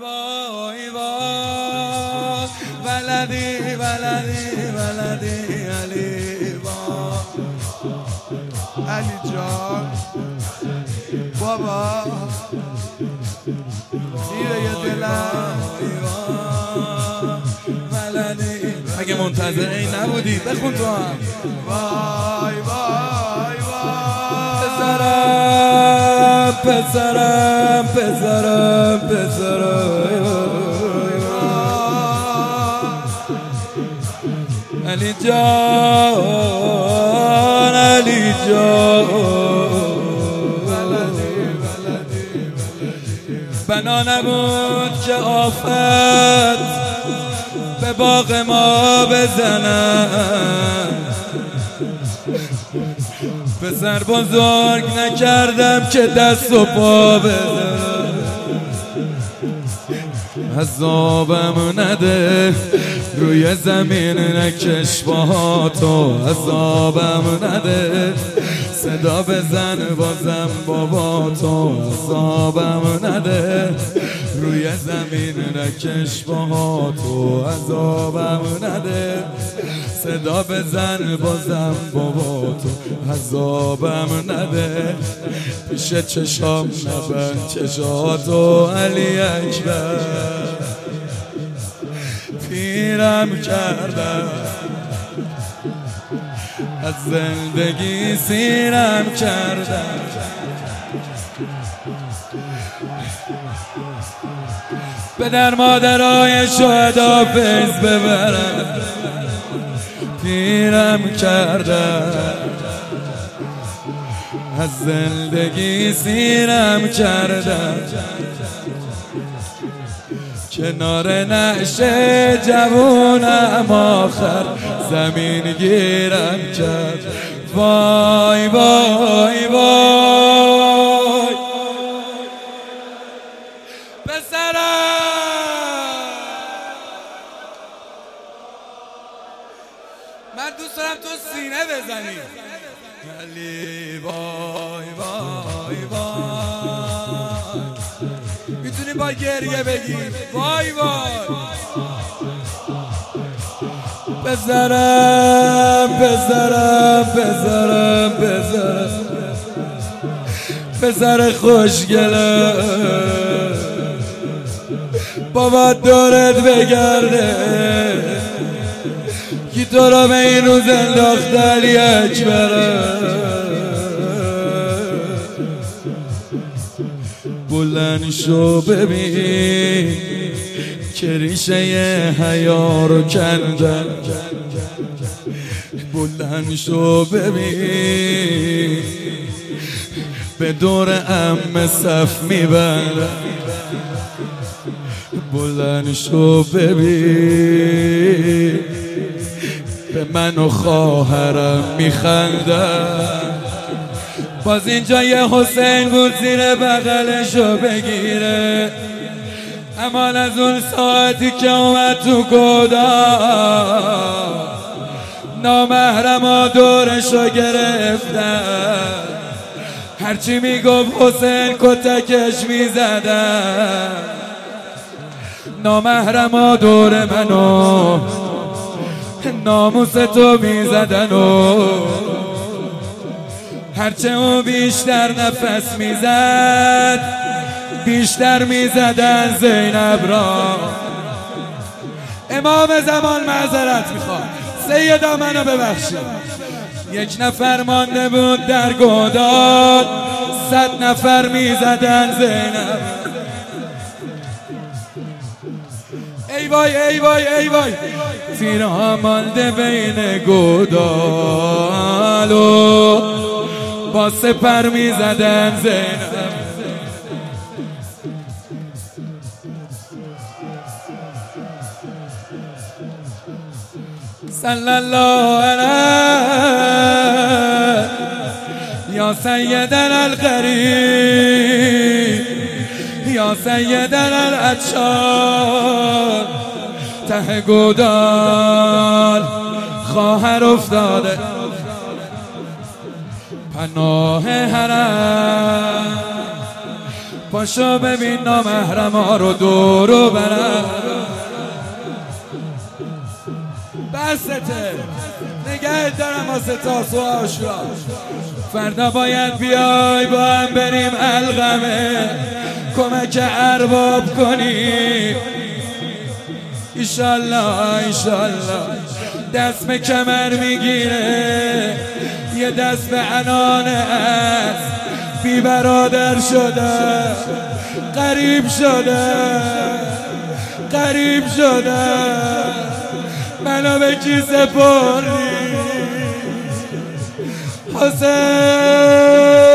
وای وای ولدی ولدی ولدی علی وای علی جان بابا زیر دلم ولدی. اگه منتظر این نبودی بخون تو هم. وای وای وای پسرم پسرم پسرم پسرم علی جان علی جان بنا نبود که آفت به باغ ما بزنم، پسر بزرگ نکردم که دست و پا بزنم. عذابم نده روی زمین نکش با تو، عذابم نده صدا بزن بازم بابا تو، عذابم نده روی زمین نکش با تو، عذابم نده صدا بزن بازم بابا تو، عذابم نده پیش چشام نبند چشاتو علی اکبر، پیرم کردم از زندگی سیرم کردم، پدر مادرای شهدا فیض ببرم، پیرم کردم از زندگی سیرم کردم، کنار نعشه جوونم آخر زمین گیرم کرد. وای وای وای پسرم من دوست دارم تو سینه بزنی علی وای وای وای میتونی با گریه بگی وای وای پسرم پسرم پسرم پسرم پسر خوشگله بابا دورت بگرده کی تو را به این روز انداخت علی اکبر، بلند شو ببین که ریشه حیا رو کندن، بلند شو ببین به دور عمه صف میبندن، بلند شو ببین به من و خواهرم میخندن، باز اینجا یه حسین بود زیر بغلشو بگیره، امان از اون ساعتی که اومد تو گودا نامحرما دورشو گرفتن، هرچی میگفت حسین کتکش میزدن، نامحرما دور منو ناموس تو میزدن و هرچه او بیشتر نفس میزد بیشتر میزدن زینب را. امام زمان معذرت میخواد، سیدا منو ببخشید، یک نفر مانده بود در گودال 100 نفر میزدن زینب. ای وای ای وای ای وای تیرها مانده بین گودال و با سپر میزدن زینب. صلی الله علیه یا سیدنا الغریب یا سیدنا العطشان، ته گودال خواهر افتاده پناه حرم پاشو ببین نامحرما رو دورو برم. بسته نگه دارم واسه تاسو آشورا. فردا باید بیای با هم بریم القمه، کمک ارباب کنی ایشالله ایشالله. دست به کمر میگیره، یه دست به عنان است، بی برادر شده، غریب شده، غریب شده. منو به کی سپردی حسین؟